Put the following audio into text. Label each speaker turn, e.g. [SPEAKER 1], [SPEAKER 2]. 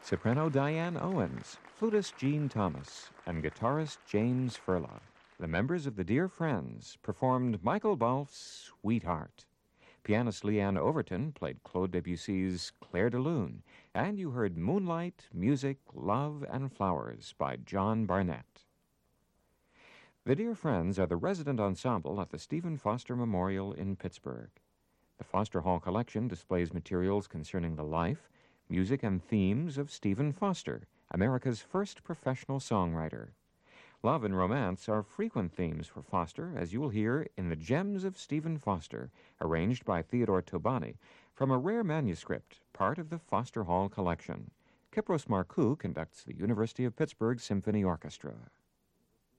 [SPEAKER 1] soprano Diane Owens, flutist Gene Thomas, and guitarist James Furla. The members of the Dear Friends performed Michael Balfe's Sweetheart. Pianist Leanne Overton played Claude Debussy's Clair de Lune, and you heard Moonlight, Music, Love, and Flowers by John Barnett. The Dear Friends are the resident ensemble at the Stephen Foster Memorial in Pittsburgh. The Foster Hall collection displays materials concerning the life, music, and themes of Stephen Foster, America's first professional songwriter. Love and romance are frequent themes for Foster, as you will hear in The Gems of Stephen Foster, arranged by Theodore Tobani, from a rare manuscript, part of the Foster Hall collection. Kipros Marcoux conducts the University of Pittsburgh Symphony Orchestra.